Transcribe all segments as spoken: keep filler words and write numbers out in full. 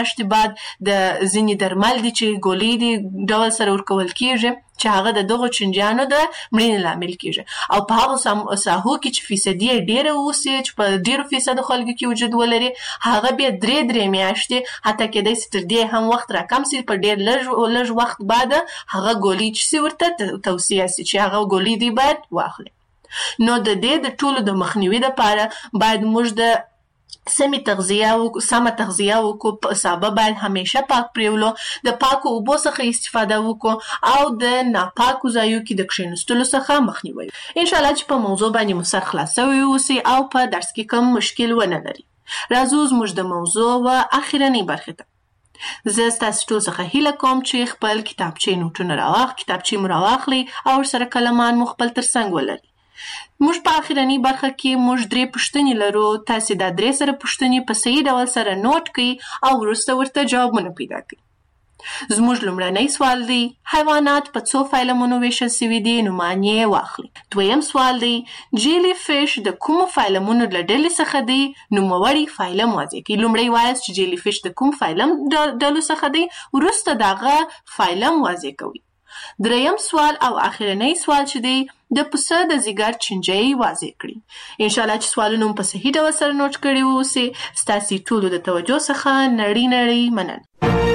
میاشتې بعد د ځینې درمل دي چې ګولۍ دي ډول سره ورکول کېږي چې هغه د دغو چینجیانو د مړینې لامل کېږي. او په هغو ساحو کې چې فیصدي یې ډېره اوسي، چې په ډېرو فیصدو خلکو کې وجود ولري، هغه بیا درې درې میاشتې حتی کېدای شي تر دې هم وخت راکم سي، په ډېر لږ لږ وخت بعد هغه ګولۍ چې سي ورته توصیه سي چې هغه ګولۍ دی باید واخلي. نو د دې د ټولو د مخنیوي دپاره باید موږ د سمې تغذیه وکړو، سمه تغذیه وکړو، په سابه باید همیشه پاک پرېولو، د پاکو اوبو څخه استفاده وکړو او د ناپاکو ځایو کې د کښېنستلو څخه مخنیوی. انشاءالله چې په موضوع باندې مو سر خلاص سوی اوسي او په درس کې کوم مشکل ونه لري. راځو زموږ د موضوع و اخرنۍ برخې ته. زه ستاسو ټول څخه هیله کوم چې خپل کتابچې نوټونه راواخ کتابچې مو راواخلئ او ورسره کلمان مو خپل تر څنګ ولرئ. موږ په اخرنۍ برخه کې موږ درې پوښتنې لرو. تاسې دا درې سره پوښتنې په صحیح ډول سره نوټ کړئ او وروسته ورته جوابونه پیدا کړئ. زموږ لومړنی سوال دی: حیوانات په څو فایلمونو ویشل سوي دي؟ نومان یې واخلئ. دویم سوال دی: جیلی فش د کومو فایلمونو له ډلې څخه دی؟ نوموړی فایلم واضح کړئ. لومړی وایاست چې جیلی فش د کوم فایلم ډلو څخه دی، وروسته د هغه فایلم واضح کوئ. دریم سوال او اخرنۍ سوال چې دی: د پسه د ځیګر چینجی واضح کړي. انشاءالله چې سوالونه مو په صحیح ډول سره نوټ کړي واوسي. ستاسې ټولو د توجه څخه نړۍ نړۍ مننه.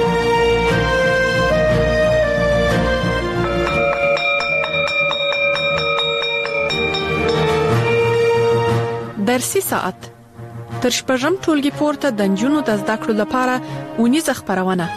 درسي ساعت تر شپږم ټولګي پورته د نجونو د زده کړو لپاره اونیزه خپرونه.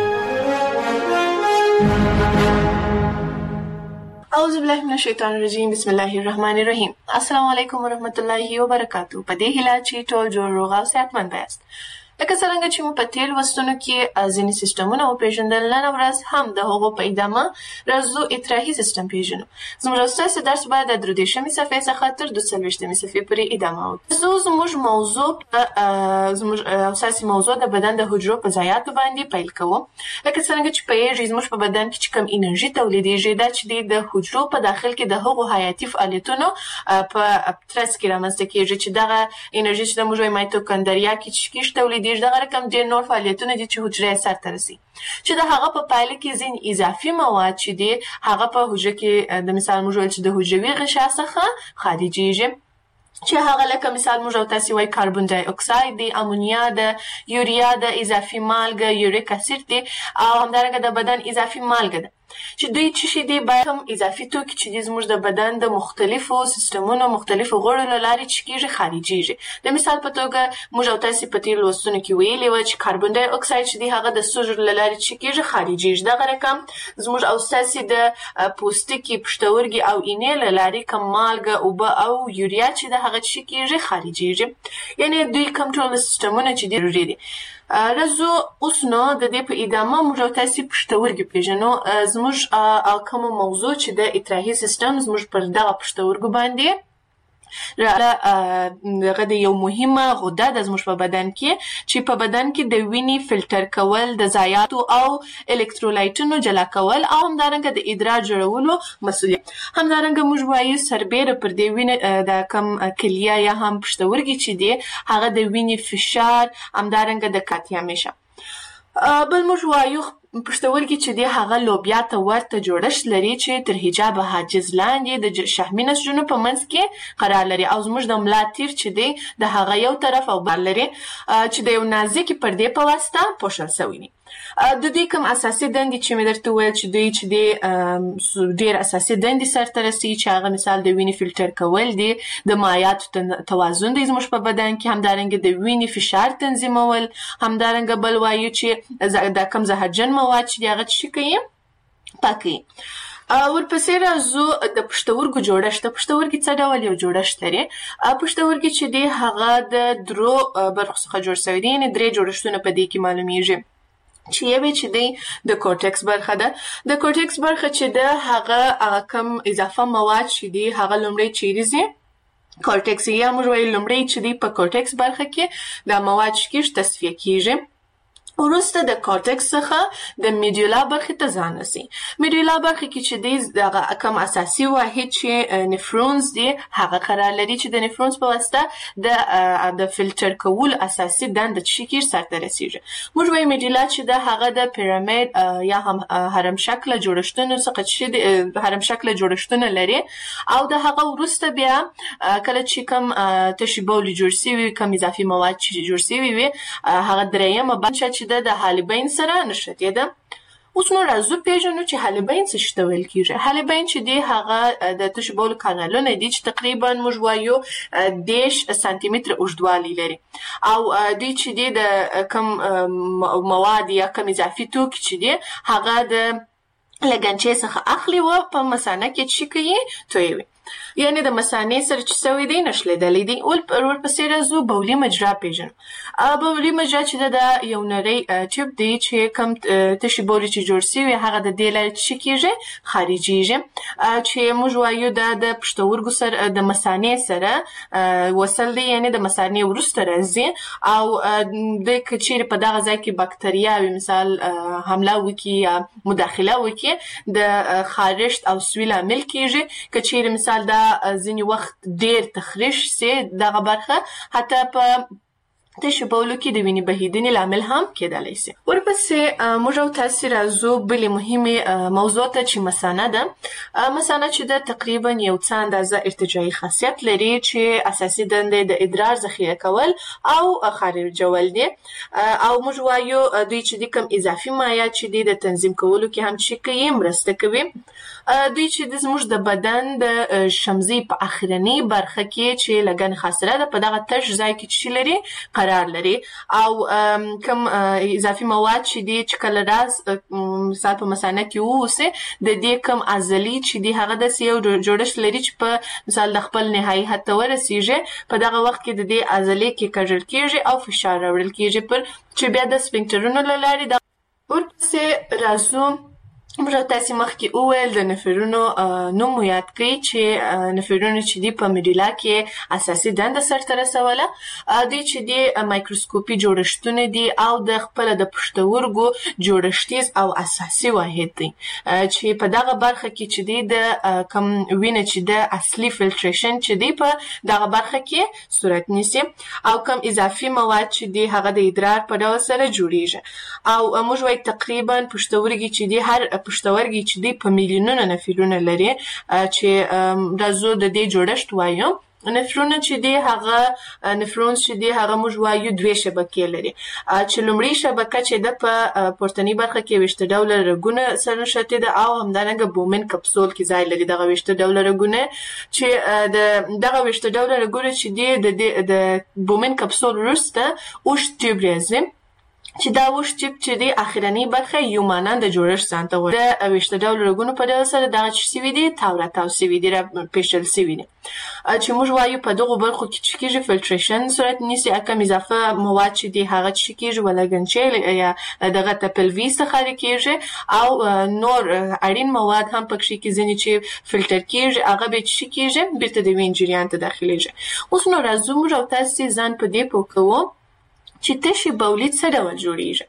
اعوذ بالله من الشیطان الرجیم. بسم الله الرحمن الرحیم. السلام علیکم ورحمت الله وبرکاتہ. په دې هیله چې ټول جوړ روغ او صحتمند یاست. لکه څرنګه چې مو په تېرو لوستونو کې ځینې سیسټمونه وپېژندل، نن ورځ هم د هغو په ادامه راځو اطراحي سیسټم پېژنو. زموږ او ستاسو درس به د درې دېرشمې صفحې څخه تر دوه څلوېښتمې صفحې پورې ادامه وکړي. زه زموږ موضوع زموږ او ستاسې موضوع د بدن د حجرو په ضایعاتو باندې پیل کوو. لکه څرنګه چې پوهېږئ زموږ په بدن کې چې کوم انرژي تولیدېږي، دا چې دی د حجرو په داخل کې د هغو حیاتي فعالیتونو په ترڅ کې رامنځته کېږي، چې دغه انرژي چې د موږ وایي مایتوکندریا کې چې کېږي تولیدېږي، دغه رقم ډېر نور فعالیتونه دي چې حجره یې سرته رسي، چې د هغه په پایله کې ځینې اضافي مواد چې دي هغه په حجره کې د مثال موږ ویل چې د حجروي غشا څخه خارجېږي، چې هغه لکه مثال موږ او تاسې وایي کاربن ډای اکساید دی، امونیا ده، یوریا ده، اضافي مالګه یوریک اسید دی، او همدارنګه د بدن اضافي مالګه ده، چې دوی څه شي دي باید هم اضافي توکي چې دي زموږ د بدن د مختلفو سیستمونو مختلفو غړو له لارې چې کېږي خارجېږي. د مثال په توګه موږ او تاسې په تېرو لوستونو کې ویلي وه چې کاربن ډای اکساید چې دی هغه د سږو له لارې چې کېږي خارجېږي. دغه رقم زموږ او ستاسې د پوستکي، پښتورګي او اینې له لارې کوم مالګه، اوبه او یوریا چې د هغه چې کېږي خارجېږي. یعنې دوی کوم ټول سیستمونه چې دي ضروري دي. راځو اوس نو د دې په ادامه موږ او تاسې پښتورګي پېژنو. زموږ کومه موضوع چې د اطراحي سیسټم زموږ پر دغه پښتورګو باندې دغه د یو مهمه غده ده زموږ په بدن کې، چې په بدن کې د وینې فلټر کول، د ضایعاتو او الکترولایټونو جلا کول او همدارنګه د ادرار جوړولو مسؤلیت. همدارنګه موږ وایو سربیره پر دې وینې د کم کلیه یا هم پښتورګي چې دی هغه د وینې فشار، همدارنګه د کاتیامیشه. بل موږ وایو پښتورګي چې دی هغه لوبیا ته ورته جوړښت لري چې تر حجاب حاجز لاندې د شحمي نسجونو په منځ کې قرار لري، او زموږ د ملا تیر چې دی د هغه یو طرف او بل لري چې د یو نازکې پردې په واسطه پوښل شوی دي. د دوی کوم اساسي دندې چې مې درته وویل چې دوی چې دی ډېر اساسي دندې سرته رسوي، چې هغه مثال د وینې فلټر کول دي، د مایعاتو توازن دی زموږ په بدن کې، همدارنګه د وینې فشار تنظیمول، همدارنګه بل وایو چې د کوم زهرجن مواد چې دی هغه څه کوي پاکوي. ورپسې راځو د پښتورګو جوړښت. د پښتورګي څه ډول یو جوړښت لري؟ پښتورګي چې دی هغه د درو برخو څخه جوړ شوی دی، یعنې درې جوړښتونه په دې کې معلومیږي، چې یوې چې دی د کورټکس برخه ده. د کورټکس برخه چې ده هغه کم اضافه مواد چې دی هغه لومړی چیرې ځي کورټکس، یا موږ وایو لومړی چې دی په کورټکس برخه کې دا مواد چې کېږي تصفیه کېږي، وروسته د کورټکس څخه د میډولا برخې ته ځان رسي. میډولا برخه کې چې دی دغه کم اساسي واحد چې نفرونز دی هغه قرار لري چې د نفرونز په واسطه د د فلټر کول اساسي دنده چې کیږي سرته رسیږي. موږ وايي میډولا چې د هغه د پیرامید یا هم هرم شکل جوړښتونو څخه چې هرم شکل جوړښتونه لري او د هغه وروسته بیا کله چې کم تشی بول جوړ شوی کم اضافي مواد چې جوړ شوی وي هغه درېیمه برخه چې د حالبین سره نشته ده. اوس نو راځو پیژنو چې حالبین څه شته ویل کیږي. حالبین چې دی هغه د تشی بول کانالونه دي چې تقریبا موږ وایو دیش سانتي متر اوږدوالی لري او دوی چې دی د کم مواد یا کم اضافي توکي چې دی هغه د لګنچې څخه اخلي او په مثانه کې چې کوي تویوي، یعنی د مثانې سره چې سوي دی نشلیدلی دی. ول ورپسې راځو بولي مجرا پیژنو. بولي مجرا چې د یو نری ټیوب دی چې کم تشی بولي چې جوړ شوی هغه د دې لارې چې کیږي خارجيږي چې موږ وایو دا د پښتورګو سره د مثانې سره وصل دی، یعنی د مثانې وروسته راځي او د کچیر په دغه ځای کې باکتریاوي مثال حمله وکي یا مداخله وکي د خارښت او سوي لامل کیږي. کچیر مثال دا ځینی وخت ډیر تخریش سي دغه برخه حتی په تشی بولو کې د وینې بهیدنې لامل هم کېدلی سي. ورپسې موږ او تاسو راځو بلې مهمه موضوع ته چې مثانه ده. مثانه چې د تقریبا یو څه اندازه ارتجاعي خاصیت لري چې اساسي دنده د ادرار ذخیره کول او خارجول دي او موږ وایو دوی چې د کم اضافي مایعات چې د تنظیم کولو کې هم چې کوي مرسته کوي. دوی چې د زموږ د بدن د شمزي په اخرنی برخه کې چې لګن خاصره ده په دغه تش ځای کې چې لري قرار لري او کم اضافي مواد چې دي چې کله راز مثال په مثانه کې ووسه د دې کم عضلي چې دي هغه د سیو جوړښت لري چې په مثال د خپل نهایي حد ته ورسیږي. په دغه وخت کې د دې عضلې کې کجل کېږي او فشار راوړل کېږي پر چې بیا د سفنکټرونو له لارې د ورپسې راځو. موږ تاسو مخکې وویل د نفرونو نوم یاد کړئ چې نفرونو چې دی په میډولا کې اساسي دنده سرته رسوله. دوی چې دی مایکروسکوپي جوړښتونه دي او د خپل د پښتورګو جوړښتیز او اساسي واحد دی چې په دغه برخه کې چې دی د کم وینه چې د اصلي فلټریشن چې دی په دغه برخه کې صورت نیسي او کم اضافي مواد چې دی هغه د ادرار په ډول سره جوړیږي او موږ وایو تقریبا پښتورګي چې دی هر پښتورګي چې دی په میلیونونو نفرونه لري چې راځو د دې جوړښت وایو. نفرونه چې دی هغه نفرونز چې دی هغه موږ وایو دوه شبکې لري چې لومړی شبکه چې د په پورتنی برخه کې وشته ډوله رګونه سره نشته ده او همدارنګه بومن کپسول کې ځای لري دغه وشته ډوله رګونه چې د دغه وشته ډوله رګونه چې دی د بومن کپسول وروسته اوش ټیوب راځي چې دا وش ټیپ چې دی اخرنی برخه یو مانند جوړښت ځان ته وړي. د وشته ډول رګونو په ډول سره دغه چې سوي دي تاوره تاو سوي دي را پیشل سوي دي چې موږ وایو په دغه برخو کې چې کېږي فلټریشن صورت نیسي کم اضافه مواد چې دی هغه چې کېږي ولګنچې یا دغه ته پلوي څخه کېږي او نور اړین مواد هم پکې کې ځینې چې فلټر کېږي هغه به چې کېږي بیرته د وین جریان ته داخليږي. اوس نو راځو موږ او تاسو ځان په دې پوه کوو چې تشی بولي څه ډول جوړیږي.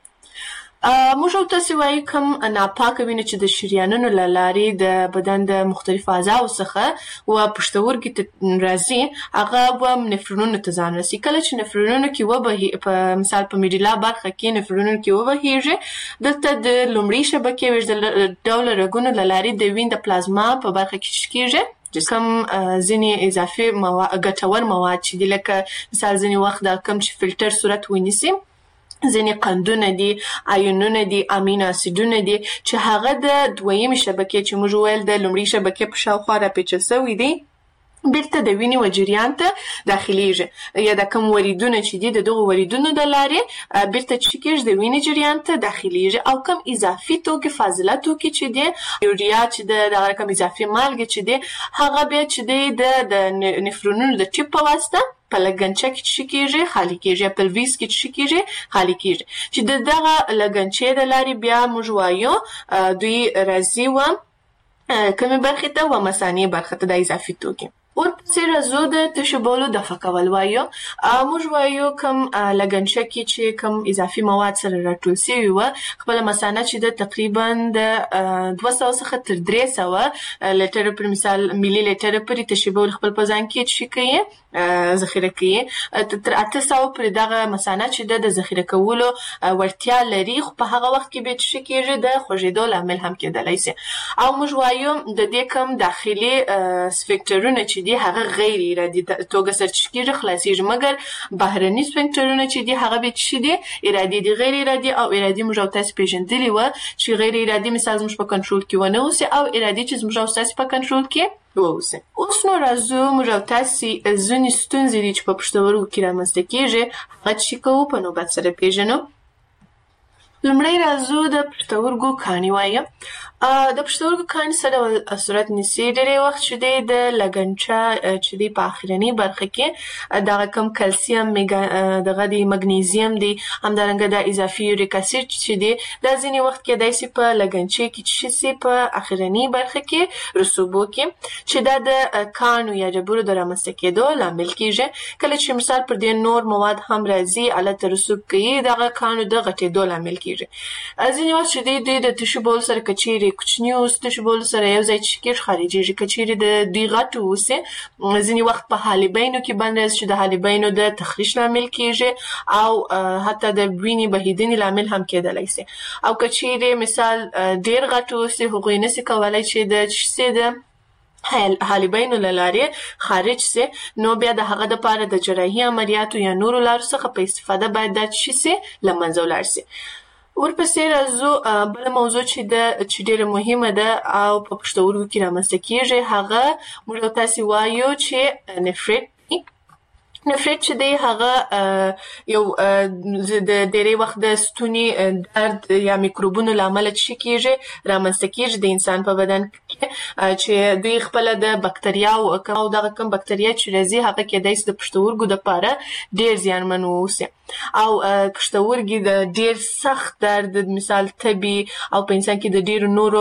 موږ او تاسو وایو کوم ناپاکه وینه چې د شریانونو له لارې د بدن د مختلفو اعضاو څخه و پښتورګي ته راځي هغه و نفرونو ته ځان رسي. کله چې نفرونو کې وبهي په مثال په میډولا برخه کې نفرونو کې وبهيږي دلته د لومړي شبکې وژل ډول رګونو له لارې د وین د پلازما په برخه کې کېږي کم ځینې اضافي مواد ګټور مواد چې د لکه مثال ځینې وخت دا کم چې فلټر صورت ونیسي ځینې قندونه دي آیونونه دي امینو اسیدونه دي چې هغه د دویمې شبکې چې موږ ویل د لومړۍ شبکې په شاوخوا راپیچل شوي دي بیرته د وینې و جریان ته داخليږي یا د کوم وریدونه چې دي د دغه وریدونو د لارې بیرته چې کېږي د وینې جریان ته داخليږي او کوم اضافي توکي فاضله توکي چې دي یوریا چې د دغه کوم اضافي مالګه چې دي هغه بیا چې دي د نفرونونو د ټیپ په واسطه په لګنچه کې چې کېږي خالي کېږي په لویس کې چې کېږي خالي کېږي چې د دغه لګنچې د لارې بیا موږ وایو دوی راځي و کومې برخې ته و مثانې برخه ته د اضافي توکي. ورپسې راځو د تشو بولو دفع کول وایو. موږ وایو کوم لګنچه کې چې کوم اضافي مواد سره راټول شوي وه، خپله مثانه چې د تقریبا د دوه سوه څخه تر درې سوه لیټره پر مثال ملي لیټره پورې تشو بول خپل په ځان کې څه کوي، ذخیره کوي. تر اته سوه پورې دغه مثانه چې د ذخیره کولو وړتیا لري، خو په هغه وخت کې به څه کېږي د خوږېدو لامل هم کېدلی شي. او موږ وایو د دې کوم داخلي سفنکټرونه چې دي هغه غیر ارادي توګه سرچینه کېږي، خلاصېږي، مګر بهرني سفنکټرونه چې دي هغه به څه دي، ارادي دي. غیر ارادي او ارادي موږ او تاسو پېژندلي وه چې غیر ارادي مثال زموږ په کنټرول کې ونه اوسي او ارادي چې زموږ او تاسو په کنټرول کې واوسي. اوس نو راځو موږ او تاسو ځینې ستونزې دي چې په پښتورګو کې رامنځته کېږي، هغه چې کوو په نوبت سره پېژنو. لومړی راځو د پښتورګو کاڼي وایو. د پښتورګو کاڼي څه ډول صورت نیسي؟ ډېری وخت چې دی د لګنچه چې دی په اخرنۍ برخه کې دغه کم کلسیم دغه دی مګنیزیم دی، همدارنګه د اضافي یوریک اسید چې دی دا ځینې وخت کېدای شي په لګنچې کې چې شي په اخرنۍ برخه کې رسوبو کې چې دا د کاڼو یا ډبرو د رامنځته کېدو لامل کېږي. کله چې مثال پر دې نور مواد هم راځي هلته رسوب کوي، دغه کاڼو د غټېدو لامل کېږي. ځینې وخت چې دی دوی د تشو بول سره که چیرې کوچني اوس تشو بول سره یو ځای چې کېږي خارجېږي، که چیرې د دوی غټ اوسي ځینې وخت په حالبینو کې بند راځي چې د حالبینو د تخریش لامل کېږي او حتی د وینې بهېدنې لامل هم کېدلی شي. او که چیرې مثال ډېر غټ اوسي هغوی نشي کولی چې د چې د حالبینو له لارې خارج سي، نو بیا د هغه دپاره د جراحي عملیاتو یا نورو لارو څخه په استفاده باید دا څه سي له منځه ولاړ سي. ورپسې راځو بله موضوع چې ده چې ډېره مهمه ده او په پښتورګو کې رامنځته کېږي، هغه موږ او تاسې وایو چې نفریت. نفریت چې دی هغه یو د ډېری وخت د ستوني درد یا میکروبونو له امله څه کېږي رامنځته کېږي د انسان په بدن کې، چې دوی خپله د بکتریاو او دغه کوم بکتریا چې راځي هغه کېدای شي د پښتورګو دپاره ډېر زیانمن واوسي او پښتورګي د ډېر سخت درد مثال تبي او په انسان کې د ډېرو نورو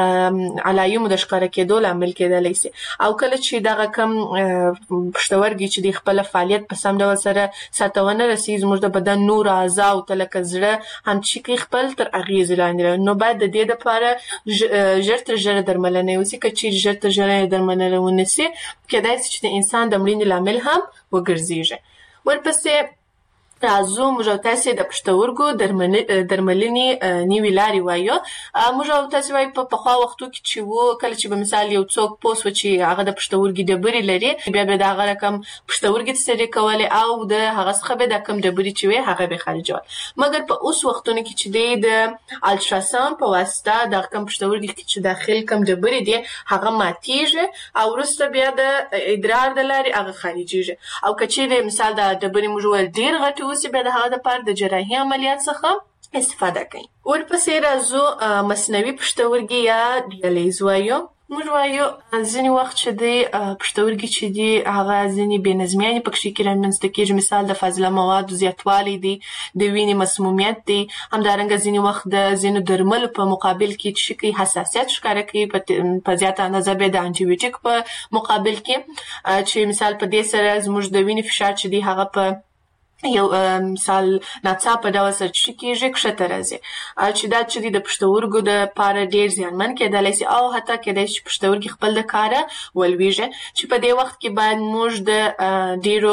علایمو د ښکاره کېدو لامل کېدلی شي. او کله چې دغه کوم پښتورګي چې د خپله فعالیت په سم ډول سره سرته ونه رسي، زموږ د بدن نور اعضاو ته لکه زړه هم چې کوي خپل تر اغېزې لاندې، نو باید د دې دپاره ژر تر ژره درملنه وسي. که چیرې ژر تر ژره درملنه ونه سي کېدای شي چې د انسان د مړینې لامل هم وګرځېږي. ورپسې راځو موږ او تاسې د پښتورګو درملنې نوې لارې وایو. موږ او تاسې وایو په پخوا وختو کې چې و کله چې به مثال یو څوک پوه سو چې هغه د پښتورګي ډبرې لري، بیا به د هغه رقم پښتورګي تسرې کولې او د هغه څخه به دا کم ډبرې چې وې هغه به خارجول. مګر په اوس وختونو کې چې دی د الټراساوند په واسطه دغه کم پښتورګي کې چې داخل کم ډبرې دي هغه ماتېږي او وروسته بیا د ادرار د لارې هغه خارجېږي. او که چیرې مثال د ډبرې موږ وویل ډېر غټې اوسي، بیا د هغه دپاره د جراحي عملیات څخه استفاده کوي. ورپسې راځو مصنوعي پښتورګي یا ډیالیز وایو. موږ وایو ځینې وخت چې دی پښتورګي چې دي هغه ځینې بې نظمیانې پکښې کې رامنځته کېږي، مثال د فاضله موادو زیاتوالی دی، د وینې مسمومیت دی، همدارنګه ځینې وخت د ځینو درملو په مقابل کې چې کوي حساسیت ښکاره کوي، په زیاته اندازه بیا د انټي بیوټیک په مقابل کې چې مثال په دې سره زموږ د وینې فشار چې دی هغه په یو مثال ناڅاپه ډول سره چې کېږي کښته راځي، چې دا چې د پښتورګو دپاره ډېر زیانمن کېدلی شي او حتی کېدای شي پښتورګي خپل د کاره ولویږي، چې په دې وخت کې باید موږ د ډېرو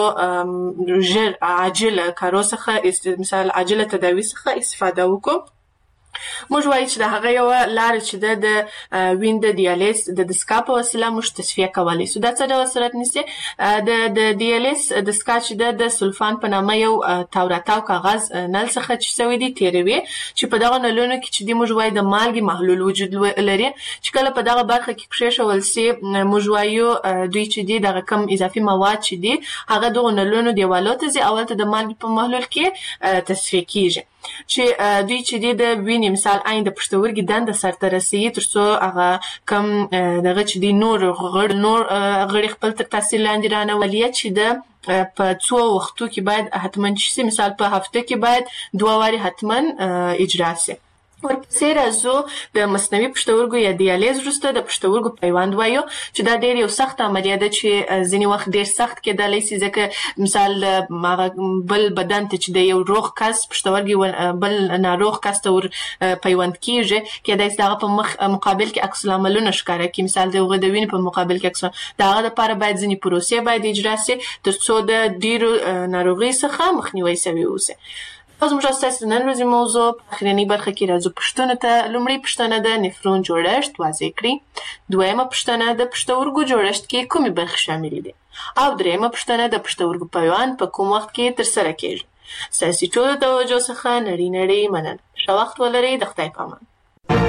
ژر عاجله کارو څخه مثال عاجله تداوي څخه استفاده وکړو. موږ وایو چې د هغه یوه لاره چې ده د وین د دیالیز د دستګاه په وسیله موږ تصفیه کولی شو. دا څه ډول صورت نیسي؟ د دیالیز دستګاه چې ده د سلفان په نامه یو تاو راتاو کاغذ نل څخه چې شوی دی تېروي، چې په دغه نلونو کې چې دی موږ وایو د مالګې محلول وجود لري، چې کله په دغه برخه کې کښېښول سي موږ وایو دوی چې دی دغه کم اضافي مواد چې دی هغه دغو نلونو دیوالو ته ځي او هلته د مالګې په محلول کې تصفیه کېږي، چې دوی چې دی د وینې مثال عین د پښتورګي دنده سرته رسوي تر څو هغه کم دغه چې دی نور غړي نور غړي خپل تر تاثیر لاندې رانولي، چې د په څو وختو کې باید حتما چې مثال په هفته کې باید دوه وارې حتما اجرا سي. ورپسې راځو د مصنوعي پښتورګو یا دیالیز وروسته د پښتورګو پیوند وایو چې دا ډېر یو سخت عملیه ده چې ځینې وخت ډېر سخت کېدلی شي ځکه مثال بل بدن ته چې د یو روغ کس پښتورګي بل ناروغ کس ته ور پیوند کېږي کېدای شي د هغه په مخ مقابل کې عکس العملونه ښکاره کړي مثال د هغه د وینې په مقابل کې عکس د هغه لپاره باید ځینې پروسې باید اجرا شي تر څو د ډېرو ناروغۍ څخه مخنیوی شوی اوسي. اوس موږ ستاسو نن ورځې موضوع په اخرنۍ برخه کې راځو پوښتنو ته. لومړۍ پوښتنه د نفرون جوړښت واضح کړئ. دویمه پوښتنه د پښتورګو جوړښت کې کومې برخې شاملې دي او دریمه پوښتنه د پښتورګو پیوند په کوم وخت کې ترسره کېږي. ستاسو ټولو توجه څخه نړۍ نړۍ مننه. ښه وخت ولرئ. د خدای په امان.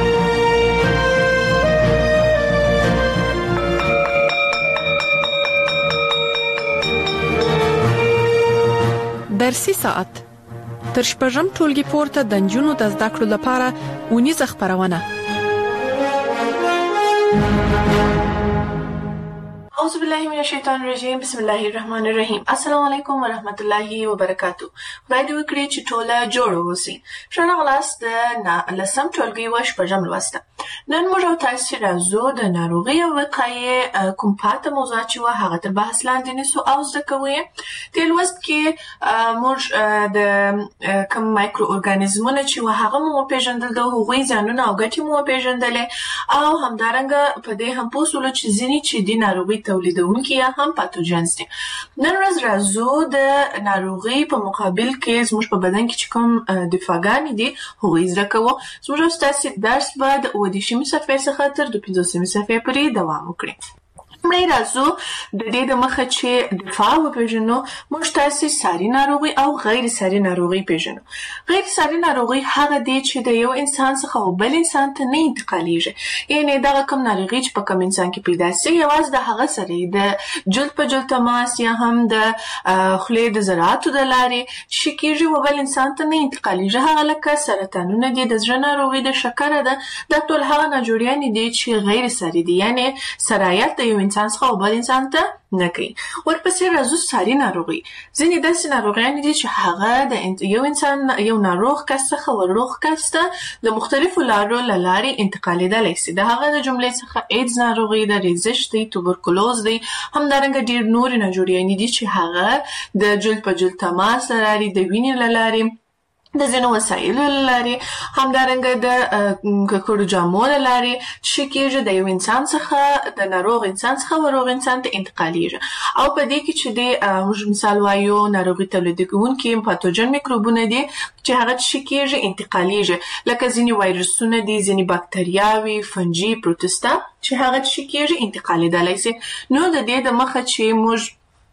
درسي ساعت تر شپږم ټولګي پورته د نجونو د زده کړو لپاره اونیزه خپرونه. اعوذ بالله من الشیطان الرجیم. بسم الله الرحمن الرحیم. السلام علیکم ورحمت الله وبرکاتو. خدای دې وکړي چې ټوله جوړ اوسئ. ښه راغلاست د لسم ټولګي و شپږم لوسته. نن موږ تاسو راځو د ناروغۍ او وقایې کوم پاته موضوعات چې و هغه تر بحث لاندې نیسو او زده کوو. د لوست کې موږ د کوم مایکرو ارګانیزمونه چې و هغه مو پیژندل د هغوی ځانونه او ګټې مو پیژندلې او همدارنګه په دې هم پوه شولو چې ځینې چې د ناروغۍ تولیدونکي یا هم پاتوجنز دي. نن ورځ راځو د ناروغۍ په مقابل کې زموږ په بدن کې چې کوم دفاعګانې دي هغوی زده کوو. زموږ ستاسو درس به د اووه دېرشمې صفحې څخه تر دوه پنځوسمې صفحې پورې دوام وکړي. لومړی راځو د دې د مخه چې دفاع وپېژنو موږ تاسو ساري ناروغي او غیر ساري ناروغي پیژنو. غیر ساري ناروغي هغه دي چې د یو انسان څخه او بل انسان ته نه انتقالېږي. یعنې دغه کوم ناروغي چې په کوم انسان کې پیدا سي یوازې د هغه سره د جلد په جلد تماس یا هم د خولې د ذراتو د لارې چې کېږي او بل انسان ته نه انتقالېږي. هغه لکه سرطانونه دي، د زړه ناروغي، د شکره ده. دا ټول هغه ناجوړیانې دي چې غیر ساري دي یعنې سرایت د یو انسان څخه او بل انسان ته نه کوي. ورپسې راځو ساري ناروغي. ځینې داسې ناروغیانې دي چې هغه د یو انسان یو ناروغ کس څخه ور روغ کس ته د مختلفو لارو له لارې انتقالېدلی سي. د هغه د جملې څخه ایډز ناروغي ده، ریزش دی، توبرکلوز دی، همدارنګه ډېر نورې ناجوړیانې دي چې هغه د جلد په جلد تماس له لارې، د وینې له لارې، د ځینو وسایلو له لارې، همدارنګه د ککړو جامو له لارې چې کېږي د یو انسان څخه د ناروغ انسان څخه ورغ انسان ته انتقالېږي. او په دې کې چې د موږ مثال وایو ناروغي تولیدونکي پاتوجن میکروبونه دي چې هغه چې کېږي انتقالېږي، لکه ځینې وایرسونه دي، ځینې باکتریاوي، فنجي، پروتستا چې هغه چې کېږي انتقالېدلی سي. نو د دې د مخه چې موږ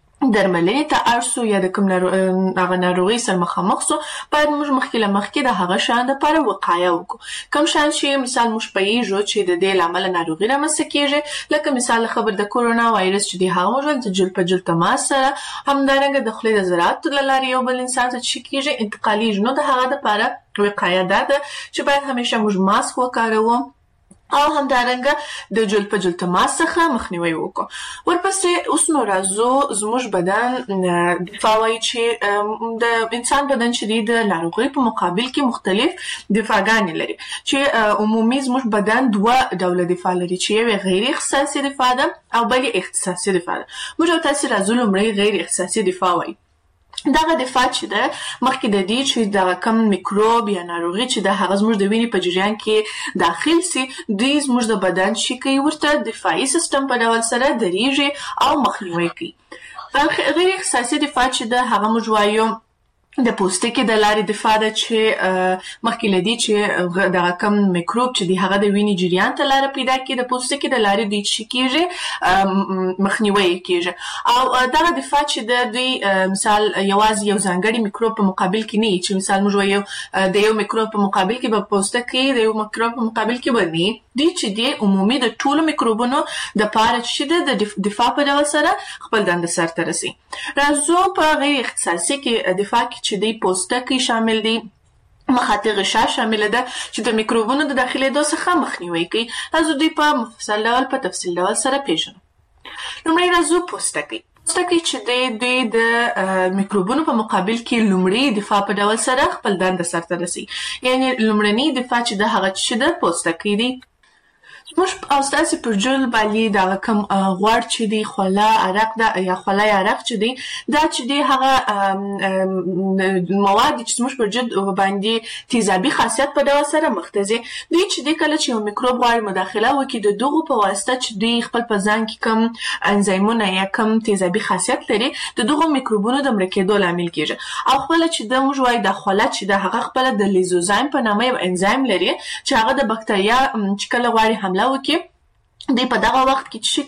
درملنې ته اړ سو یا د کوم هغه ناروغۍ سره مخامخ سو باید موږ مخکې له مخکې د هغه شیانو دپاره وقایه وکړو. کوم شیان چې مثال موږ پوهېږو چې د دې له امله ناروغي رامنځته کېږي، لکه مثال خبر د کورونا وایرس چې دی هغه موږ د جلد په جلد تماس سره، همدارنګه د خولې د ذراتو له لارې یو بل انسان ته چې کېږي انتقالېږي. نو د هغه دپاره وقایه دا ده چې باید همیشه موږ ماسک وکاروو او همدارنګه د جلد په جلد تماس څخه مخنیوی وکړو. ورپسې اوس نو راځو زموږ بدن دفاع وایي چې د انسان بدن چې دی د ناروغۍ په مقابل کې مختلف دفاعګانې لري چې عمومي زموږ بدن دوه ډوله دفاع لري چې یو غیر اختصاصي دفاع ده او بل اختصاصي دفاع ده. موږ تاسو راځو لومړی غیر اختصاصي دفاع وایي. دغه دفاع چې ده مخکې د دې چې دغه کم میکروب یا ناروغي چې د هغه زموږ د وینې په جریان کې داخل سي دوی زموږ د بدن چې کوي ورته دفاعي سیستم په ډول سره درېږي او مخنیوی کوي. غیر اختصاصي دفاع چې ده هغه موږ وایو د پوستکي د لارې دفاع ده چې مخکې له دې چې دغه کم میکروب چې دی هغه د وینې جریان ته لاره پیدا کړي د پوستکي د لارې دوی چې کېږي مخنیوی یې کېږي. او دغه دفاع چې د دوی مثال یوازې یو ځانګړي میکروب په مقابل کې نه وي چې مثال موږ وایو د یو میکروب په مقابل کې به پوستکي د یو میکروب په مقابل کې به نه دوی چې دی عمومي د ټولو میکروبونو دپاره چې دی د دفاع په ډول سره خپل دنده سرته رسي. راځو په غیر اختصاصي کې دفاع کې چې دی پوستکی شامل دی، مخاطی غشا شامل ده چې د میکروبونو د داخلېدو څخه مخنیوی کوي. راځو دوی په مفصل ډول په تفصیل ډول سره پیژنو. لومړی راځو پوستکی. پوستکی چې دی دوی د میکروبونو په مقابل کې لومړی دفاع په ډول سره خپل دنده سرته رسوي. یعنی لومړنی دفاع چې د هغه چې د پوستکی دی. زموږ او ستاسې پر جل باندې دا کوم غوړ چې دی، خوله، عرق ده یا خوله یا عرق چې دی، دا چې دی هغه مواد چې زموږ پر جل باندې تیزابي خاصیت په ډول سره مختزي. دوی چې دی کله چې یو میکروب غواړي مداخله وکړي، د دغو په واسطه چې دوی خپل په ځان کې کم انزایمونه یا کم تیزابي خاصیت لري، د دغو میکروبونو د مړه کېدو لامل کېږي. او خپله چې د موږ وایو د خوله چې د هغه خپله د لیزوزایم په نامه یو انزایم لري چې هغه د بکتریا چې کله غواړي حمله وکړي، دوی په دغه وخت کې چې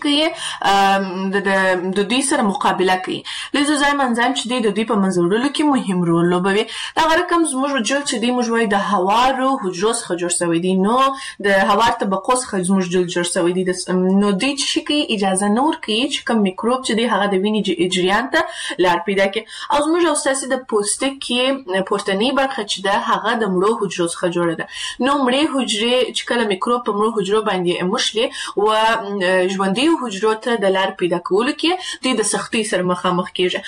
کوي د د دوی سره مقابله کوي. لیزوزایم انزایم چې دی د دوی په منځ وړلو کې مهم رول لوبوي. دغه رقم زموږ جل چې دی موږ وایو د هوارو حجرو څخه جوړ شوی دی، نو د هوار طبقو څخه زموږ جل جوړ شوی دی. نو دوی چې کوي اجازه نه ورکوي چې کوم میکروب چې دی هغه د وینې جریان ته لار پیدا کړي. او زموږ او ستاسې د پوستکي پورتنۍ برخه چې ده هغه د مړو حجرو څخه جوړه ده. نو مړې حجرې چې کله میکروب په مړو حجرو باندې موښلي و ژوندیو حجرو ته د لار پیدا کولو کې دوی د سختۍ سره مخامخ کېږي.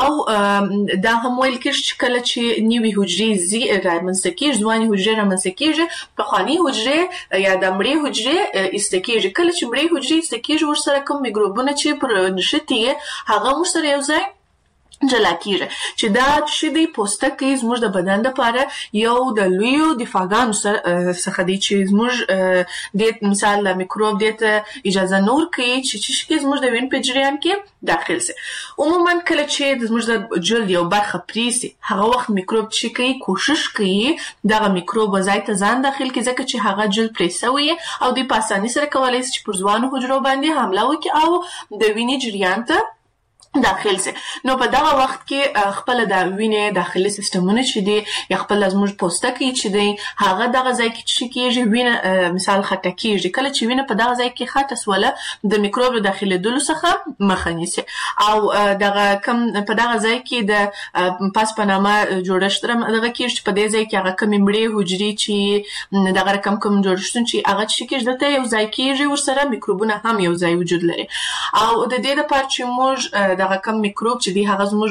او دا هم ویل کېږي چې کله چې نوې حجرې رامنځته کېږي، ځوانې حجرې رامنځته کېږي، پخوانۍ حجرې یا د مړې حجرې ایسته کېږي. کله چې مړې حجرې ایسته کېږي، ورسره کوم میکروبونه چې پر نښتي یې هغه ورسره یو ځای جلا کېږي. چې دا چې دی پوستکی زموږ د بدن لپاره یو د لویو دفاعګانو څخه دی چې زموږ دې مثال د میکروب دې ته اجازه نه ورکوي چې چې زموږ د وینې په جریان کې داخل سي. عموما کله چې زموږ د جلد یو برخه پرې سي، هغه وخت میکروب چې کوي کوشش کوي دغه میکروب ځای ته ځان داخل کړي، ځکه چې هغه جلد پرې سوی او دوی په اسانۍ سره کولی شي چې پر ځوانو حجرو باندې حمله وکړي او د وینې جریان ته داخل سي. نو په دغه وخت کې خپل د وینې داخلي سیستمونه چې دي یا خپل زموږ پوستکی چې دی هغه دغه ځای کې چې کېږي وینه مثال خټه کېږي. کله چې وینه په دغه ځای کې خټه سوله د میکروب داخلېدلو څخه مخه نیسي. او دغه کم په دغه ځای کې د پاس په نامه جوړښت دغه کېږي چې په دې ځای کې هغه کمې مړې حجرې چې دغه رقم کوم جوړښتونه چې هغه چې کېږي دلته یو ځای کېږي، ورسره میکروبونه هم یو ځای وجود لري. او د دې لپاره چې موږ دغه کم میکروب چې دی هغه زموږ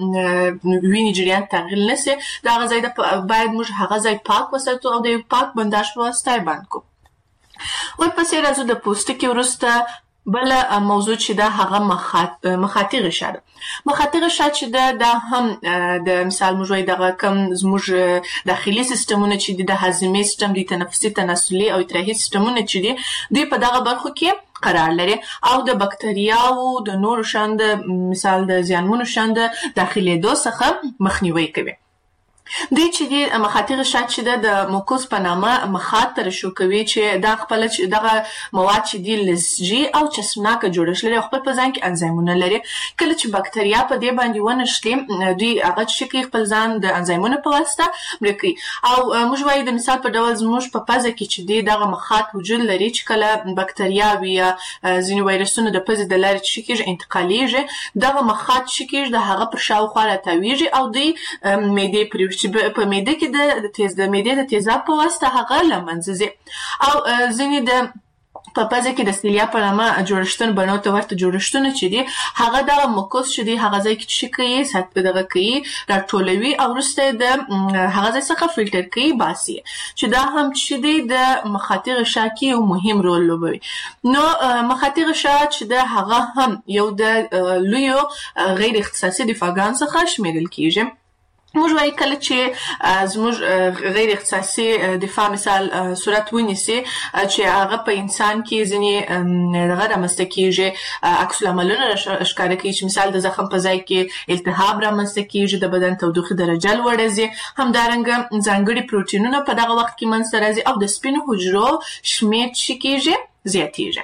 و وینې جریان تغییر نشي، دغه ځای باید موږ هغه ځای پاک وساتو او د پاک بنداژ په واسطه یې بند کړو. ورپسې راځو د پوستکي وروسته بله موضوع چې ده هغه مخاطي غشا ده. مخاطي غشا چې ده دا هم د مثال موږ وایو دغه کم زموږ داخلي سیستمونه چې دي د هاضمې سیستم دي، تنفسي، تناسلي او ادراحي سیستمونه چې دي دوی په دغه برخو کې قرار لري او د بکتریاوو د نورو شان د مثال د زیانمنو شان د داخلېدو څخه مخنیوي کوي. دوی چې دی مخاطي غشا چې ده د موکوس په نامه مخاط ترشح کوي چې دا خپله چې دغه مواد چې دي لزجي او چسبناکه جوړښت لري او خپل په ځان کې انزایمونه لري. کله چې بکتریا په دې باندې ونښتي، دوی هغه چې کوي خپل ځان د انزایمونو په واسطه مړه کوي. او موږ وایو د مثال په ډول زموږ په پزه کې چې دی دغه مخاط وجود لري چې کله بکتریاوې یا ځینې وایرسونه د پزې د لارې چې کېږي انتقالیږي، دغه مخاط چې کېږي د هغه پر شاوخوا راتاویږي او دوی معدې پرې چې په معده کې د تیز د معدې د تیزاب په واسطه هغه له منځه ځي. او ځینې د په پزه کې د سیلیا په نامه جوړښتونه بڼو ته ورته جوړښتونه چې دي هغه دغه موکوس چې دی هغه ځای کې چې کوي سات په دغه کوي راټولوي او وروسته د هغه ځای څخه فلټر کوي باسي، چې دا هم چې دی د مخاطي غشا کې یو مهم رول لوبوي. نو مخاطي غشا چې د هغه هم یو د لویو غیر اختصاصي دفاعګانو څخه شمیرل کېږي. موږ وایو کله چې زموږ غیر اختصاصي دفاع مثال صورت ونیسي چې هغه په انسان کې ځینې دغه رامنځته کېږي، عکس العملونه ښکاره کوي چې مثال د زخم په ځای کې التهاب رامنځته کېږي، د بدن تودوخې درجه لوړه ځي، همدارنګه ځانګړي پروټینونه په دغه وخت کې منځته راځي او د سپینو حجرو شمېر چې کېږي زیاتېږي.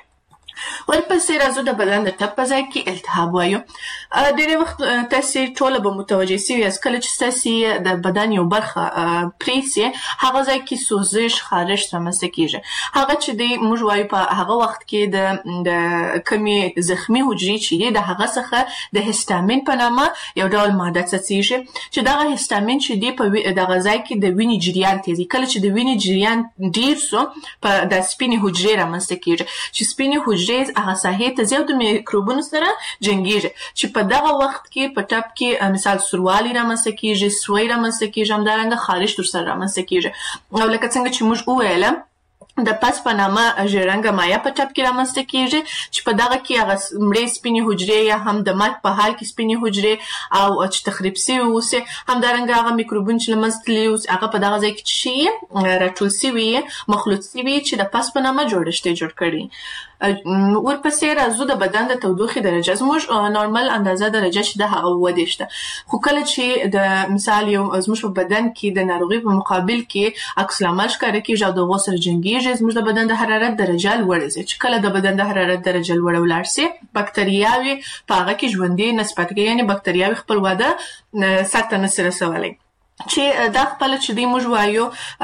ورپسې راځو د بدن د ټپ په ځای کې التهاب وایو. ډېری وخت تاسې ټوله به متوجه سوي یاست کله چې ستاسې د بدن یو برخه پرې سي هغه ځای کې سوزش، خارش رامنځته کېږي. هغه چې دی موږ وایو په هغه وخت کې د کمې زخمي حجرې چې دي د هغه څخه د هستامین په نامه یو ډول ماده څڅېږي چې دغه هستامین چې دی په دغه ځای کې د وینې جریان تېزوي. کله چې د وینې جریان ډېر سو په د سپینې حجرې رامنځته کېږي چې سپینې حجرې حجرې هغه ساحې ته ځي او د میکروبونو سره جنګیږي چې په دغه وخت کې په ټپ کې مثال سوروالی رامنځته کیږي، سوی رامنځته کیږي، همدارنګه خارش تر سره رامنځته کیږي. او لکه څنګه چې موږ وویل د پس په نامه ژیړرنګه مایع په ټپ کې رامنځته کیږي چې په دغه کې هغه مړې سپینې حجرې یا هم د مرګ په حال کې سپینې حجرې او چې تخریب سوي اوسي، همدارنګه هغه میکروبونه چې له منځه تللي اوسي هغه په دغه ځای کې څه شي راټول سوي مخلوط سوي چې د پس په نامه جوړښت یې جوړ کړي. ورپسې راځو د بدن د تودوخې درجه. زموږ نورمال اندازه درجه چې د هغه اووه دېرش ده، خو کله چې د مثال یو زموږ په بدن کې د ناروغۍ په مقابل کې عکس العمل ښکاره کېږي او د هغو سره جنګېږي، زموږ د بدن د حرارت درجه لوړه ځي. چې کله د بدن د حرارت درجه لوړه ولاړ سي، بکتریاوې په هغه کې ژوندۍ نسبت کوي، یعنې بکتریاوې خپل وده سرته نشي رسولی. چې دا خپل چې دی موږ وایو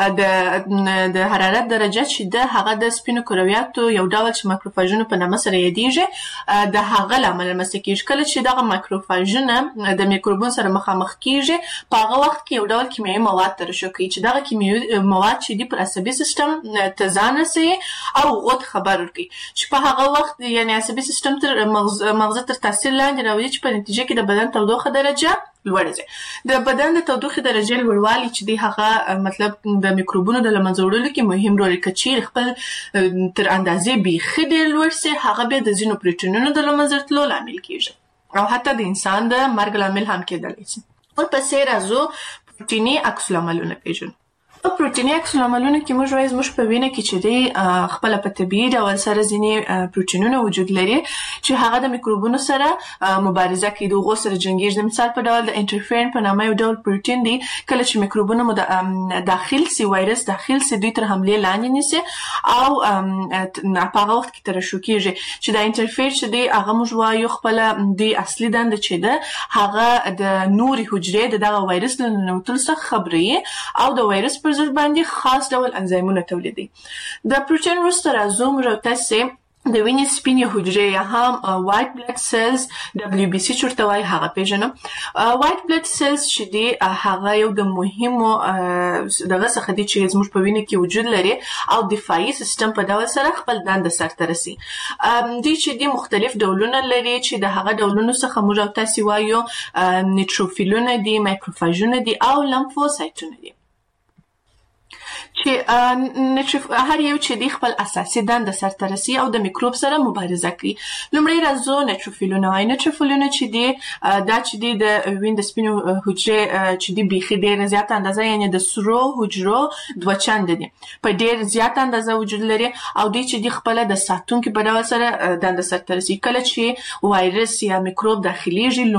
د د حرارت درجه چې د هغه د سپینو کرویاتو یو ډول چې مایکروفاژونه په نامه سره یادیږي د هغه له امله رامنځته کیږي. کله چې دغه مایکروفاژونه د میکروبونو سره مخامخ کیږي په هغه وخت کې یو ډول کیمیاوي مواد ترشح کوي چې دغه کیمیاوي مواد چې دی پر عصبي سیستم ته ځان رسوي او هغو ته خبر ورکوي چې په هغه وخت یعنې عصبي سیستم تر مغزه تر تاثیر لاندې راولي چې په نتیجه کې د بدن تودوخه درجه لوړه ځي. د بدن د تودوخې درجې لوړوالی چې دی هغه مطلب د میکروبونو د له منځه وړلو کې مهم رول لري. که چیرې خپل تر اندازې بیخي ډېر لوړ سي، هغه بیا د ځینو پروټینونو د له منځه تلو لامل کېږي او حتی د انسان د مرګ لامل هم کېدلی شي. ورپسې راځو پروټیني عکس العملونه پېژنو. په پروټیني عکس العملونو کې موږ وایو زموږ په وینه کې چې دی خپله په طبیعي ډول سره ځینې پروټینونه وجود لري چې هغه د میکروبونو سره مبارزه کوي، د هغو سره جنګېږي. د مثال په ډول د انټرفیرن په نامه یو ډول پروټین دی، کله چې میکروبونه مو داخل سي، وایرس داخل سي، دوی تر حملې لاندې نیسي او په هغه وخت کې ترشح کېږي چې دا انټرفیر چې دی هغه موږ وایو خپله د اصلي دنده چې ده هغه د نورې حجرې د دغه وایرس له ننوتلو څخه خبروي او د وایرس پر ضد باندې خاص ډول انزایمونه تولیدوي. د پروټین وروسته راځو موږ او تاسې د وینې سپینې حجرې یا هم وایټ بلډ سیلز دبلیو بي سي چې ورته وایي هغه پېژنو. وایټ بلډ سیلز چې دی هغه یو د مهمو دغه څخه دی چې زموږ په وینه کې وجود لري او دفاعي سیستم په ډول سره خپل دنده سرته رسي. دوی چې دی مختلف ډولونه لري چې د هغه ډولونو څخه موږ او تاسې وایو نیټروفیلونه دي، مایکروفاژونه دي او لمفوسایټونه دي چې هر یو چې دی خپل اساسي دنده سرته رسي او د میکروب سره مبارزه کوي. لومړی راځو نیټروفیلونه وایي. نیټروفیلونه چې دی دا چې دی د وینې د سپینو حجرې چې دی بیخي ډېره زیاته اندازه یعنې د سرو حجرو دوه چنده دي، په ډېر زیاته اندازه وجود لري او دوی چې دی خپله د ساتونکي په ډول سره دنده سرته رسي. کله چې وایرس یا میکروب داخلیږي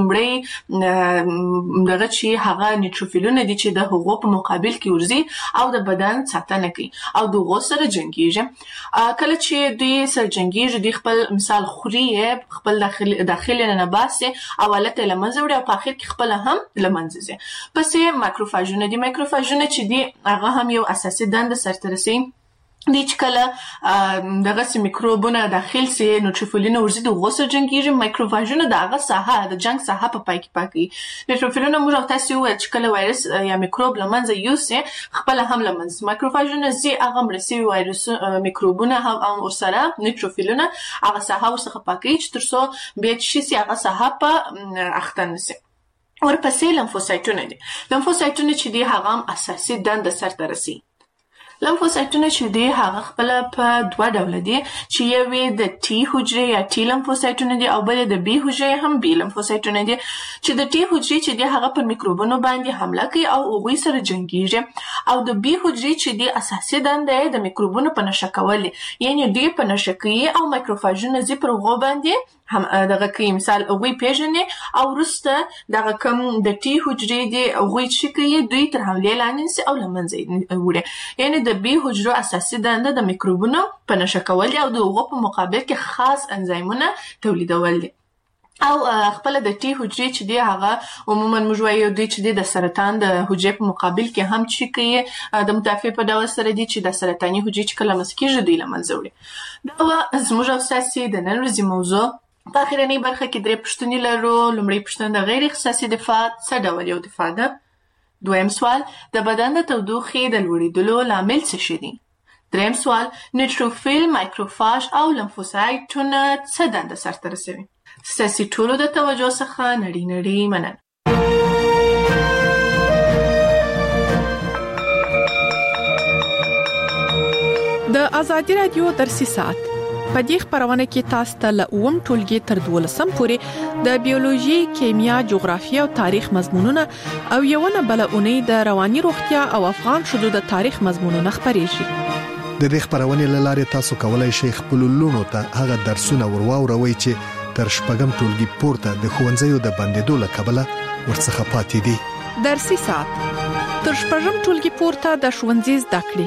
لومړی دغه چې هغه نیټروفیلونه دي چې د هغو په مقابل کې ورځي او د بدن ساتنه کوي او د هغو سره جنګېږي. کله چې دوی سره جنګېږي دوی خپل مثال خوري یې خپل داخل یې نه باسي او حالت یې له منځه وړي او په اخر کې خپله هم له منځه ځي. پسې مایکروفاژونه دي. مایکروفاژونه چې دي هغه هم یو اساسي دنده سرته رسوي. دی چې کله دغسې میکروبونه داخل سي نیټروفیلونه ورځي د هغو سره جنګېږي. مایکروفاژونه د هغه ساحه د جنګ ساحه په پای کې پاکوي. نیټروفیلونه موږ او تاسې وویل چې کله وایرس یا میکروب له منځه یوسي خپله هم له منځه. مایکروفاژونه ځي هغه مړه سوي وایرس میکروبونه هم ورسره نیټروفیلونه هغه ساحه ورڅخه پاکوي چې تر څو بیا چې شي سي هغه ساحه په اخته نه سي. ورپسې لمفوسایټونه دي. لمفوسایټونه چې دي هغه هم اساسي دنده سرته رسي. لمفوسایټونه چې دي هغه خپله په دوه ډوله دي چې یوې د ټي حجرې یا ټي لمفوسایټونه دي او بلې د بي حجرې هم بي لمفوسایټونه دي چې د ټي حجرې چې دي هغه پر میکروبونو باندې حمله کوي او هغوی سره جنګېږي او د بي حجرې چې دي اساسي دنده یې د میکروبونو په نشه کول دي، یعنې دوی په نشه کوي او مایکروفاژونه ځي پر هغو باندې هم دغه کوي. مثال هغوی پېژني او وروسته دغه کوم د ټي حجرې دي هغوی څه کوي دوی تر حملې لاندې نیسي او له منځه وړي. یعنې د بي حجرو اساسي دنده د میکروبونو په نشه کول دي او د هغو په مقابل کې خاص انزایمونه تولیدول دي. او خپله د ټي حجرې چې دی هغه عموما موږ وایو دوی چې دی د سرطان د حجرې په مقابل کې هم چې کوي د مدافع په ډول سره دي چې د سرطاني حجرې چې کله مسکه کېږي دوی له منځه وړي. دا وه زموږ او ستاسې د نن ورځې موضوع. په اخرنۍ برخه کې درې پوښتنې لرو. لومړۍ پوښتنه د غیر اختصاصي دفاع څه ډول یو دفاع ده؟ دویم سوال د بدن د تودوخې د لوړېدلو لامل څه شی دی؟ دریم سوال نیوټروفیل، مایکروفاج او لمفوسایټونه څه دنده سرته رسوي؟ ستاسو ټولو د توجه څخه نړۍ نړۍ مننه. د ازادي رادیو درسي ساعت په دې خبرونه کې تاسو ته له اووم ټولګي تر دولسم پورې د بیولوژي، کیمیا، جغرافیه او تاریخ مضمونونه او یو نه بل اونۍ د رواني روغتیا او افغان شذو د تاریخ مضمونونه خبرېږي. د دې خبرونه لاره تاسو کولای شئ خپل لونو ته هغه درسونه ورواوروي چې تر شپږم ټولګي پورته د ښوونځیو د بندیدو له کبله ورڅخه پاتې دي. درسي ساعت تر شپږم ټولګي پورته د ښوونځي زده کړې